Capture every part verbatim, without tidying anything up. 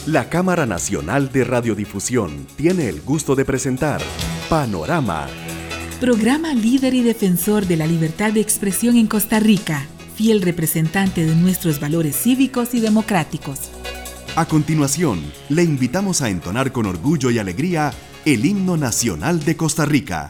La Cámara Nacional de Radiodifusión tiene el gusto de presentar Panorama. Programa líder y defensor de la libertad de expresión en Costa Rica, fiel representante de nuestros valores cívicos y democráticos. A continuación, le invitamos a entonar con orgullo y alegría el himno nacional de Costa Rica.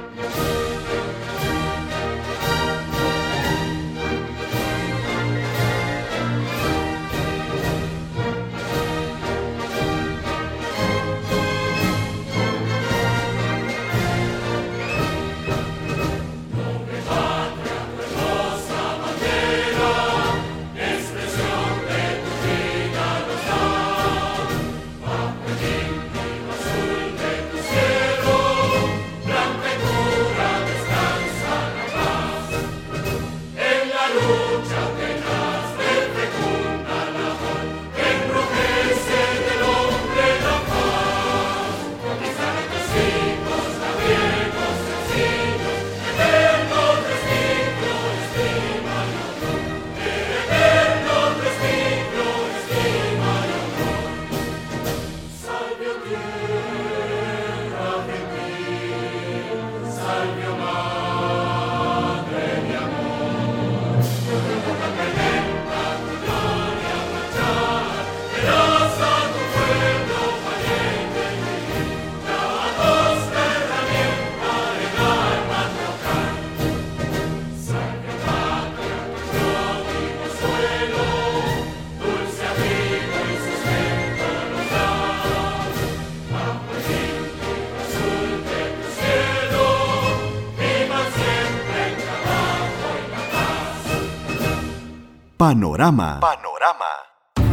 Panorama. Panorama.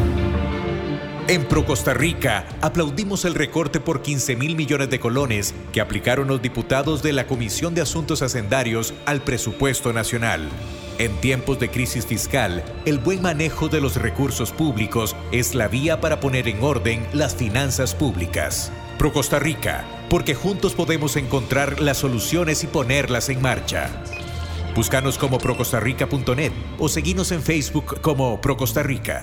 En Pro Costa Rica aplaudimos el recorte por quince mil millones de colones que aplicaron los diputados de la Comisión de Asuntos Hacendarios al presupuesto nacional. En tiempos de crisis fiscal, el buen manejo de los recursos públicos es la vía para poner en orden las finanzas públicas. Pro Costa Rica, porque juntos podemos encontrar las soluciones y ponerlas en marcha. Búscanos como procostarrica punto net o seguinos en Facebook como Pro Costa Rica.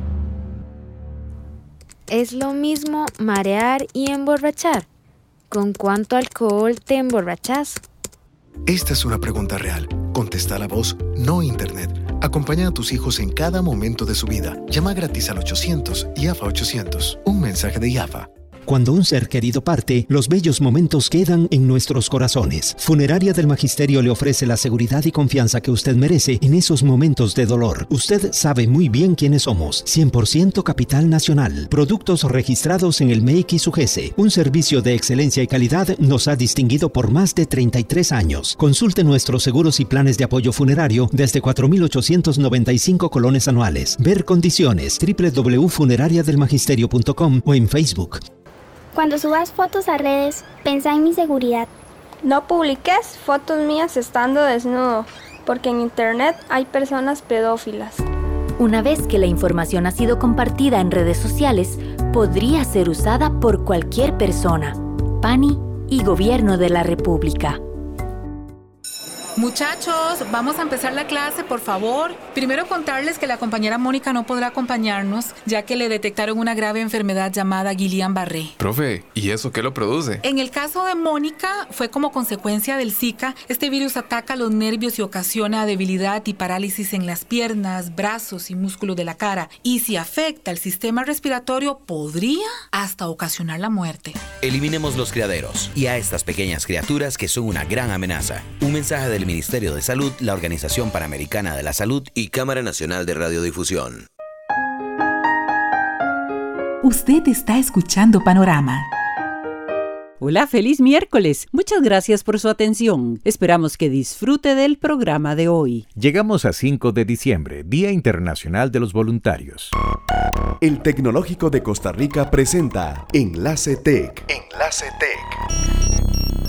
¿Es lo mismo marear y emborrachar? ¿Con cuánto alcohol te emborrachas? Esta es una pregunta real. Contesta la voz, no internet. Acompaña a tus hijos en cada momento de su vida. Llama gratis al ochocientos I A F A ochocientos. Un mensaje de I A F A. Cuando un ser querido parte, los bellos momentos quedan en nuestros corazones. Funeraria del Magisterio le ofrece la seguridad y confianza que usted merece en esos momentos de dolor. Usted sabe muy bien quiénes somos. cien por ciento Capital Nacional. Productos registrados en el M E I C y SUGESE. Un servicio de excelencia y calidad nos ha distinguido por más de treinta y tres años. Consulte nuestros seguros y planes de apoyo funerario desde cuatro mil ochocientos noventa y cinco colones anuales. Ver condiciones doble u doble u doble u punto funeraria del magisterio punto com o en Facebook. Cuando subas fotos a redes, pensá en mi seguridad. No publiques fotos mías estando desnudo, porque en internet hay personas pedófilas. Una vez que la información ha sido compartida en redes sociales, podría ser usada por cualquier persona. P A N I y Gobierno de la República. Muchachos, vamos a empezar la clase, por favor. Primero contarles que la compañera Mónica no podrá acompañarnos, ya que le detectaron una grave enfermedad llamada Guillain-Barré. Profe, ¿y eso qué lo produce? En el caso de Mónica, fue como consecuencia del Zika. Este virus ataca los nervios y ocasiona debilidad y parálisis en las piernas, brazos y músculos de la cara. Y si afecta el sistema respiratorio, podría hasta ocasionar la muerte. Eliminemos los criaderos y a estas pequeñas criaturas que son una gran amenaza. Un mensaje del Ministerio de Salud, la Organización Panamericana de la Salud y Cámara Nacional de Radiodifusión. Usted está escuchando Panorama. Hola, feliz miércoles. Muchas gracias por su atención. Esperamos que disfrute del programa de hoy. Llegamos a cinco de diciembre, Día Internacional de los Voluntarios. El Tecnológico de Costa Rica presenta Enlace Tech. Enlace Tech.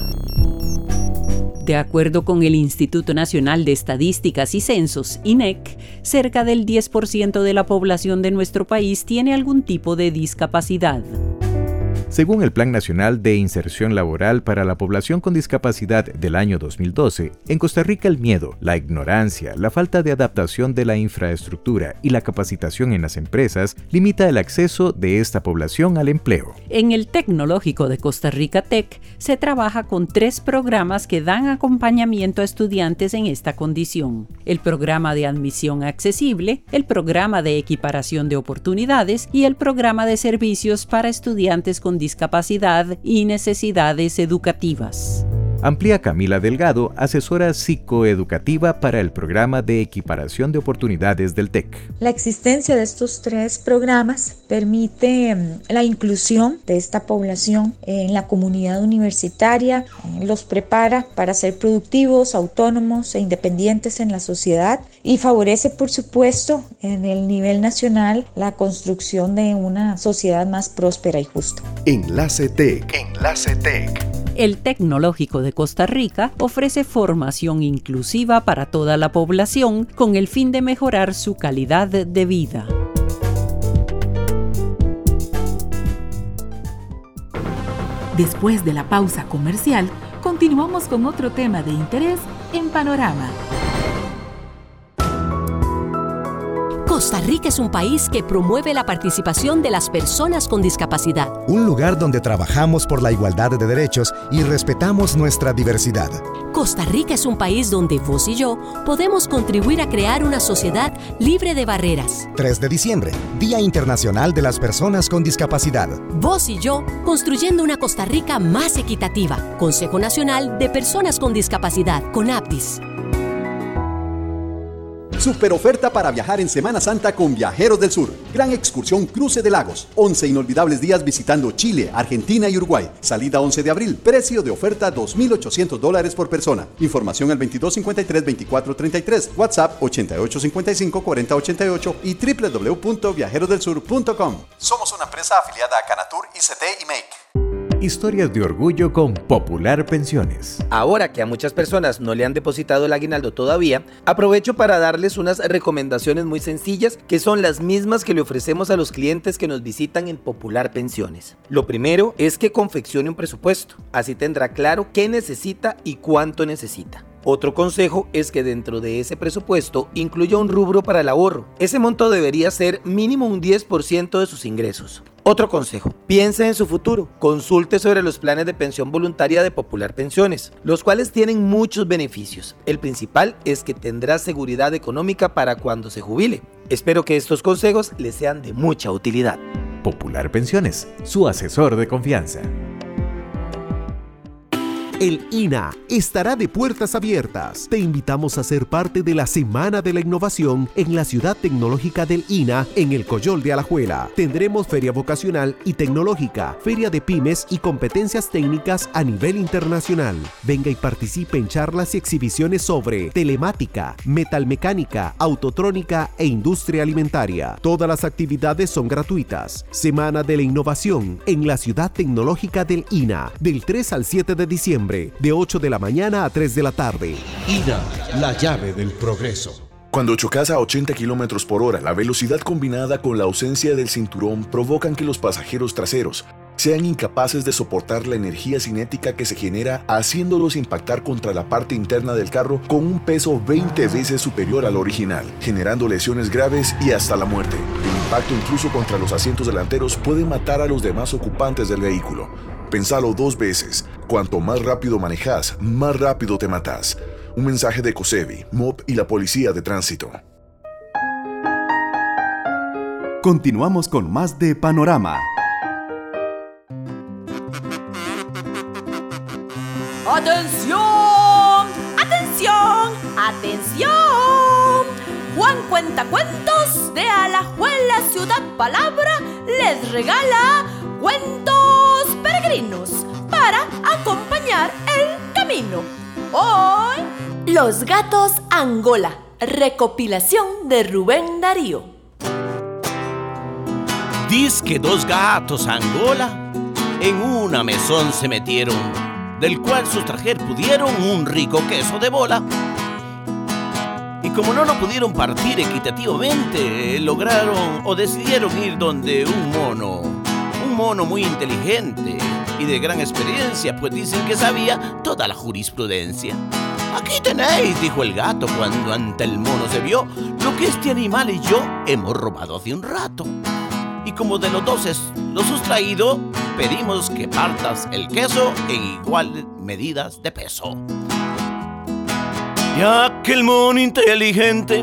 De acuerdo con el Instituto Nacional de Estadísticas y Censos, I N E C, cerca del diez por ciento de la población de nuestro país tiene algún tipo de discapacidad. Según el Plan Nacional de Inserción Laboral para la Población con Discapacidad del año dos mil doce, en Costa Rica el miedo, la ignorancia, la falta de adaptación de la infraestructura y la capacitación en las empresas limita el acceso de esta población al empleo. En el Tecnológico de Costa Rica Tec se trabaja con tres programas que dan acompañamiento a estudiantes en esta condición: el programa de admisión accesible, el programa de equiparación de oportunidades y el programa de servicios para estudiantes con discapacidad y necesidades educativas. Amplía Camila Delgado, asesora psicoeducativa para el programa de equiparación de oportunidades del T E C. La existencia de estos tres programas permite la inclusión de esta población en la comunidad universitaria, los prepara para ser productivos, autónomos e independientes en la sociedad y favorece, por supuesto, en el nivel nacional la construcción de una sociedad más próspera y justa. Enlace T E C. Enlace T E C. El Tecnológico de Costa Rica ofrece formación inclusiva para toda la población con el fin de mejorar su calidad de vida. Después de la pausa comercial, continuamos con otro tema de interés en Panorama. Costa Rica es un país que promueve la participación de las personas con discapacidad. Un lugar donde trabajamos por la igualdad de derechos y respetamos nuestra diversidad. Costa Rica es un país donde vos y yo podemos contribuir a crear una sociedad libre de barreras. tres de diciembre, Día Internacional de las Personas con Discapacidad. Vos y yo, construyendo una Costa Rica más equitativa. Consejo Nacional de Personas con Discapacidad, CONAPDIS. Super oferta para viajar en Semana Santa con Viajeros del Sur. Gran excursión Cruce de Lagos. once inolvidables días visitando Chile, Argentina y Uruguay. Salida once de abril. Precio de oferta dos mil ochocientos dólares por persona. Información al veintidós cincuenta y tres veinticuatro treinta y tres. WhatsApp ochenta y ocho cincuenta y cinco cuarenta ochenta y ocho y doble u doble u doble u punto viajeros del sur punto com. Somos una empresa afiliada a Canatur, I C T y M E I C. Historias de orgullo con Popular Pensiones. Ahora que a muchas personas no le han depositado el aguinaldo todavía, aprovecho para darles unas recomendaciones muy sencillas que son las mismas que le ofrecemos a los clientes que nos visitan en Popular Pensiones. Lo primero es que confeccione un presupuesto, así tendrá claro qué necesita y cuánto necesita. Otro consejo es que dentro de ese presupuesto incluya un rubro para el ahorro. Ese monto debería ser mínimo un diez por ciento de sus ingresos. Otro consejo, piense en su futuro. Consulte sobre los planes de pensión voluntaria de Popular Pensiones, los cuales tienen muchos beneficios. El principal es que tendrá seguridad económica para cuando se jubile. Espero que estos consejos les sean de mucha utilidad. Popular Pensiones, su asesor de confianza. El I N A estará de puertas abiertas. Te invitamos a ser parte de la Semana de la Innovación en la Ciudad Tecnológica del I N A en el Coyol de Alajuela. Tendremos feria vocacional y tecnológica, feria de pymes y competencias técnicas a nivel internacional. Venga y participe en charlas y exhibiciones sobre telemática, metalmecánica, autotrónica e industria alimentaria. Todas las actividades son gratuitas. Semana de la Innovación en la Ciudad Tecnológica del I N A, del tres al siete de diciembre. De ocho de la mañana a tres de la tarde. I N A, la llave del progreso. Cuando chocas a ochenta kilómetros por hora, la velocidad combinada con la ausencia del cinturón provocan que los pasajeros traseros sean incapaces de soportar la energía cinética que se genera, haciéndolos impactar contra la parte interna del carro con un peso veinte veces superior al original, generando lesiones graves y hasta la muerte. El impacto incluso contra los asientos delanteros puede matar a los demás ocupantes del vehículo. Pensalo dos veces. Cuanto más rápido manejas, más rápido te matas. Un mensaje de COSEBI, M O P y la Policía de Tránsito. Continuamos con más de Panorama. ¡Atención! ¡Atención! ¡Atención! Juan Cuentacuentos de Alajuela Ciudad Palabra les regala cuentos peregrinos para acompañar el camino. Hoy, Los Gatos Angola, recopilación de Rubén Darío. Diz que dos gatos Angola en una mesón se metieron, del cual sustrajer pudieron un rico queso de bola. Y como no lo pudieron partir equitativamente, lograron o decidieron ir donde un mono, un mono muy inteligente y de gran experiencia, pues dicen que sabía toda la jurisprudencia. Aquí tenéis, dijo el gato cuando ante el mono se vio, lo que este animal y yo hemos robado hace un rato. Y como de los dos es lo sustraído, pedimos que partas el queso en iguales medidas de peso. Ya que el mono inteligente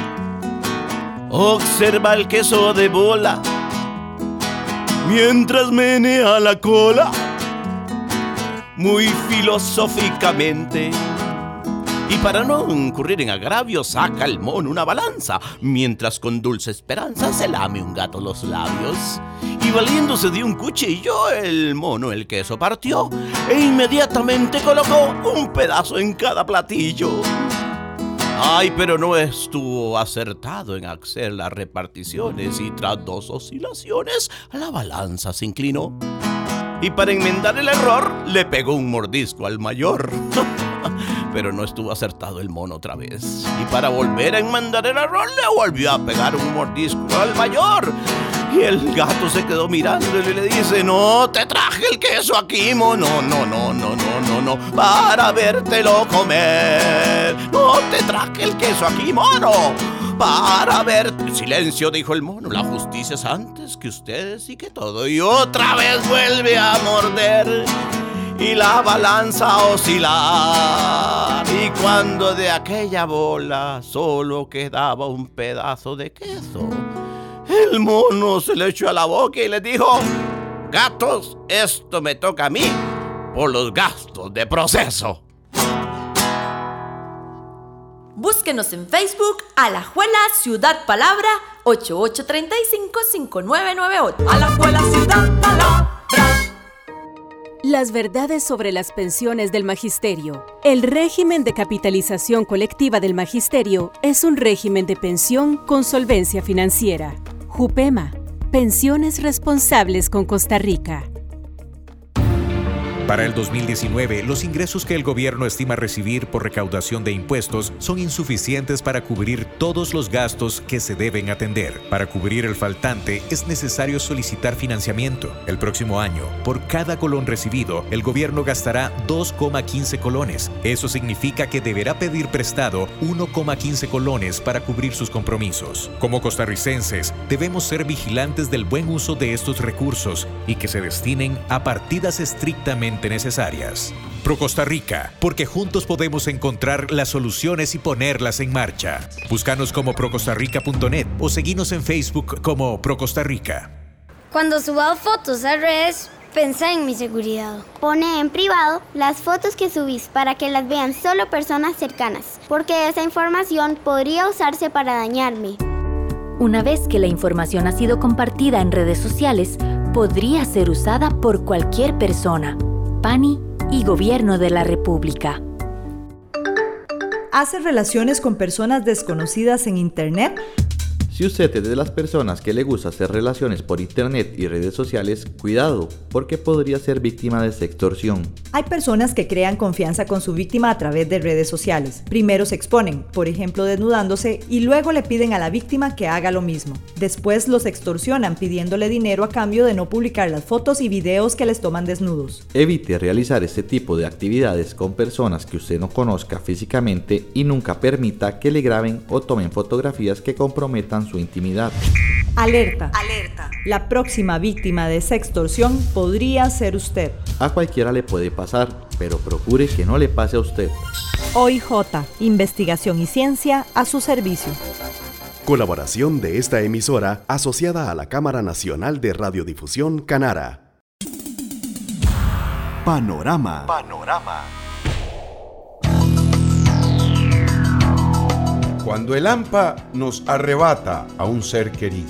observa el queso de bola mientras menea la cola muy filosóficamente. Y para no incurrir en agravio, saca el mono una balanza, mientras con dulce esperanza se lame un gato los labios. Y valiéndose de un cuchillo, el mono el queso partió e inmediatamente colocó un pedazo en cada platillo. Ay, pero no estuvo acertado en hacer las reparticiones y tras dos oscilaciones, la balanza se inclinó. Y para enmendar el error, le pegó un mordisco al mayor. Pero no estuvo acertado el mono otra vez. Y para volver a enmendar el error, le volvió a pegar un mordisco al mayor. Y el gato se quedó mirándole y le dice: no te traje el queso aquí, mono, no, no, no, no, no, no, para vértelo comer. No te traje el queso aquí, mono, para verte. Silencio, dijo el mono, la justicia es antes que ustedes y que todo. Y otra vez vuelve a morder y la balanza a oscilar. Y cuando de aquella bola solo quedaba un pedazo de queso, el mono se le echó a la boca y le dijo: gatos, esto me toca a mí por los gastos de proceso. Búsquenos en Facebook, Alajuela Ciudad Palabra, ocho ocho tres cinco, cinco nueve nueve ocho. Alajuela Ciudad Palabra. Las verdades sobre las pensiones del magisterio. El régimen de capitalización colectiva del magisterio es un régimen de pensión con solvencia financiera. Jupema, pensiones responsables con Costa Rica. Para el dos mil diecinueve, los ingresos que el gobierno estima recibir por recaudación de impuestos son insuficientes para cubrir todos los gastos que se deben atender. Para cubrir el faltante, es necesario solicitar financiamiento. El próximo año, por cada colón recibido, el gobierno gastará dos coma quince colones. Eso significa que deberá pedir prestado uno coma quince colones para cubrir sus compromisos. Como costarricenses, debemos ser vigilantes del buen uso de estos recursos y que se destinen a partidas estrictamente necesarias. Pro Costa Rica, porque juntos podemos encontrar las soluciones y ponerlas en marcha. Búscanos como pro costa rica punto net o seguinos en Facebook como Pro Costa Rica. Cuando subo fotos a redes, pensá en mi seguridad. Pone en privado las fotos que subís para que las vean solo personas cercanas, porque esa información podría usarse para dañarme. Una vez que la información ha sido compartida en redes sociales, podría ser usada por cualquier persona. Pani y Gobierno de la República. ¿Hace relaciones con personas desconocidas en Internet? Si usted es de las personas que le gusta hacer relaciones por internet y redes sociales, cuidado, porque podría ser víctima de sextorsión. Hay personas que crean confianza con su víctima a través de redes sociales. Primero se exponen, por ejemplo desnudándose, y luego le piden a la víctima que haga lo mismo. Después los extorsionan pidiéndole dinero a cambio de no publicar las fotos y videos que les toman desnudos. Evite realizar este tipo de actividades con personas que usted no conozca físicamente y nunca permita que le graben o tomen fotografías que comprometan su intimidad. Alerta. Alerta. La próxima víctima de sextorsión podría ser usted. A cualquiera le puede pasar, pero procure que no le pase a usted. O I J, Investigación y Ciencia a su servicio. Colaboración de esta emisora asociada a la Cámara Nacional de Radiodifusión Canara. Panorama. Panorama. Cuando el hampa nos arrebata a un ser querido.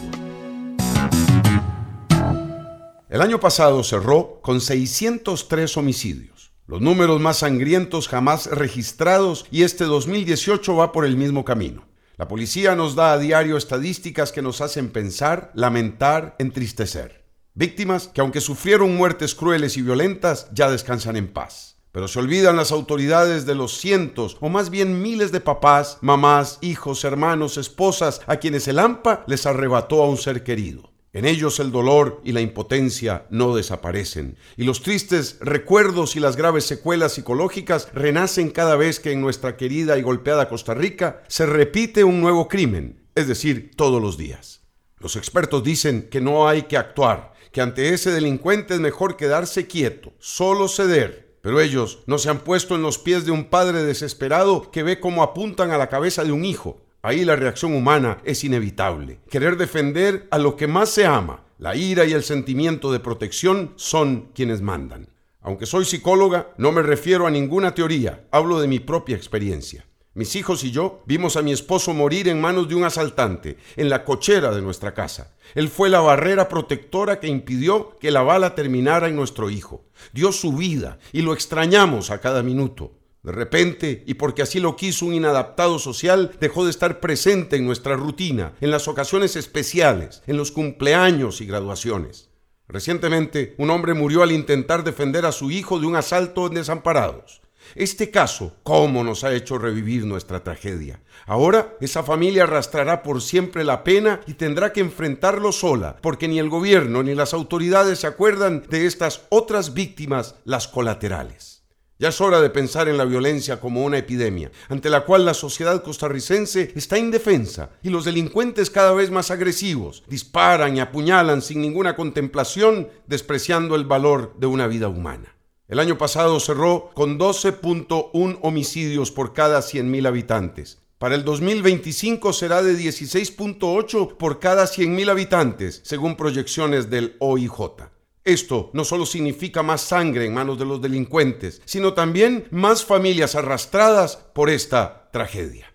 El año pasado cerró con seiscientos tres homicidios, los números más sangrientos jamás registrados, y este dos mil dieciocho va por el mismo camino. La policía nos da a diario estadísticas que nos hacen pensar, lamentar, entristecer. Víctimas que, aunque sufrieron muertes crueles y violentas, ya descansan en paz. Pero se olvidan las autoridades de los cientos o más bien miles de papás, mamás, hijos, hermanos, esposas a quienes el hampa les arrebató a un ser querido. En ellos el dolor y la impotencia no desaparecen, y los tristes recuerdos y las graves secuelas psicológicas renacen cada vez que en nuestra querida y golpeada Costa Rica se repite un nuevo crimen, es decir, todos los días. Los expertos dicen que no hay que actuar, que ante ese delincuente es mejor quedarse quieto, solo ceder. Pero ellos no se han puesto en los pies de un padre desesperado que ve cómo apuntan a la cabeza de un hijo. Ahí la reacción humana es inevitable. Querer defender a lo que más se ama, la ira y el sentimiento de protección son quienes mandan. Aunque soy psicóloga, no me refiero a ninguna teoría, hablo de mi propia experiencia. Mis hijos y yo vimos a mi esposo morir en manos de un asaltante, en la cochera de nuestra casa. Él fue la barrera protectora que impidió que la bala terminara en nuestro hijo. Dio su vida y lo extrañamos a cada minuto. De repente, y porque así lo quiso un inadaptado social, dejó de estar presente en nuestra rutina, en las ocasiones especiales, en los cumpleaños y graduaciones. Recientemente, un hombre murió al intentar defender a su hijo de un asalto en Desamparados. Este caso, ¿cómo nos ha hecho revivir nuestra tragedia? Ahora, esa familia arrastrará por siempre la pena y tendrá que enfrentarlo sola, porque ni el gobierno ni las autoridades se acuerdan de estas otras víctimas, las colaterales. Ya es hora de pensar en la violencia como una epidemia, ante la cual la sociedad costarricense está indefensa y los delincuentes cada vez más agresivos disparan y apuñalan sin ninguna contemplación, despreciando el valor de una vida humana. El año pasado cerró con doce punto uno homicidios por cada cien mil habitantes. Para el dos mil veinticinco será de dieciséis punto ocho por cada cien mil habitantes, según proyecciones del O I J. Esto no solo significa más sangre en manos de los delincuentes, sino también más familias arrastradas por esta tragedia.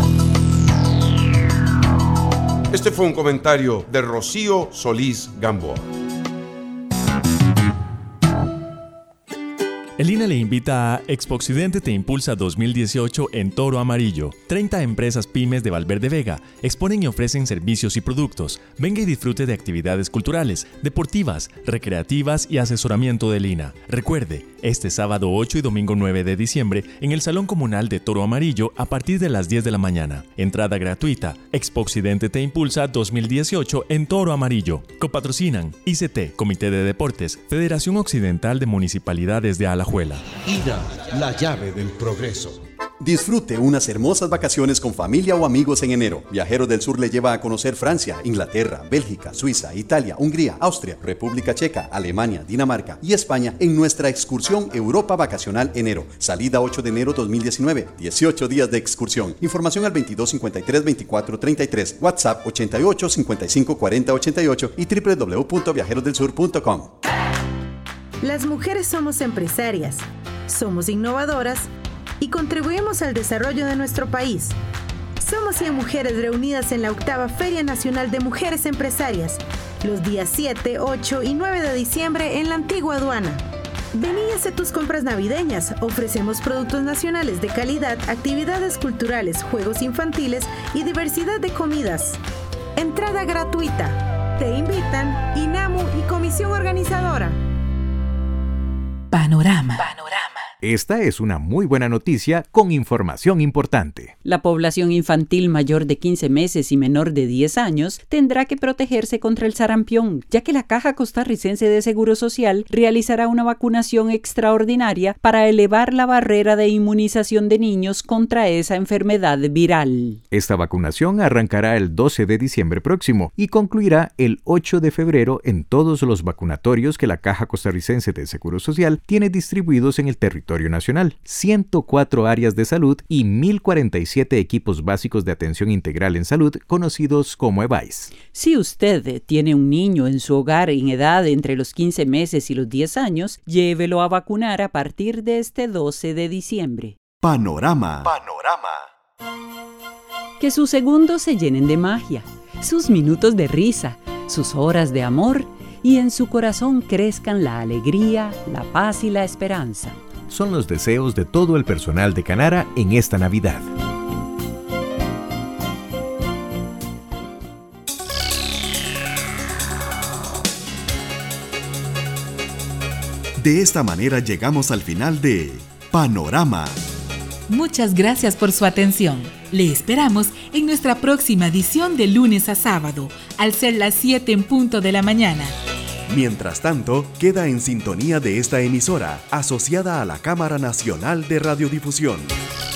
Este fue un comentario de Rocío Solís Gamboa. El I N A le invita a Expo Occidente Te Impulsa dos mil dieciocho en Toro Amarillo. treinta empresas pymes de Valverde Vega exponen y ofrecen servicios y productos. Venga y disfrute de actividades culturales, deportivas, recreativas y asesoramiento del I N A. Recuerde, este sábado ocho y domingo nueve de diciembre en el Salón Comunal de Toro Amarillo a partir de las diez de la mañana. Entrada gratuita. Expo Occidente Te Impulsa dos mil dieciocho en Toro Amarillo. Copatrocinan I C T, Comité de Deportes, Federación Occidental de Municipalidades de Alajuela. I N A, la llave del progreso. Disfrute unas hermosas vacaciones con familia o amigos en enero. Viajeros del Sur le lleva a conocer Francia, Inglaterra, Bélgica, Suiza, Italia, Hungría, Austria, República Checa, Alemania, Dinamarca y España en nuestra excursión Europa Vacacional Enero. Salida ocho de enero dos mil diecinueve. dieciocho días de excursión. Información al veintidós cincuenta y tres veinticuatro treinta y tres. WhatsApp ochenta y ocho cincuenta y cinco cuarenta ochenta y ocho y doble u doble u doble u punto viajeros del sur punto com. Las mujeres somos empresarias, somos innovadoras y contribuimos al desarrollo de nuestro país. Somos cien mujeres reunidas en la octava Feria Nacional de Mujeres Empresarias, los días siete, ocho y nueve de diciembre en la antigua aduana. Ven y hace tus compras navideñas. Ofrecemos productos nacionales de calidad, actividades culturales, juegos infantiles y diversidad de comidas. Entrada gratuita. Te invitan INAMU y Comisión Organizadora. Panorama. Esta es una muy buena noticia con información importante. La población infantil mayor de quince meses y menor de diez años tendrá que protegerse contra el sarampión, ya que la Caja Costarricense de Seguro Social realizará una vacunación extraordinaria para elevar la barrera de inmunización de niños contra esa enfermedad viral. Esta vacunación arrancará el doce de diciembre próximo y concluirá el ocho de febrero en todos los vacunatorios que la Caja Costarricense de Seguro Social tiene distribuidos en el territorio nacional, ciento cuatro áreas de salud y mil cuarenta y siete equipos básicos de atención integral en salud conocidos como E B A I S. Si usted tiene un niño en su hogar en edad entre los quince meses y los diez años, llévelo a vacunar a partir de este doce de diciembre. Panorama. Panorama. Que sus segundos se llenen de magia, sus minutos de risa, sus horas de amor y en su corazón crezcan la alegría, la paz y la esperanza. Son los deseos de todo el personal de Canara en esta Navidad. De esta manera llegamos al final de Panorama. Muchas gracias por su atención. Le esperamos en nuestra próxima edición de lunes a sábado, al ser las siete en punto de la mañana. Mientras tanto, queda en sintonía de esta emisora, asociada a la Cámara Nacional de Radiodifusión.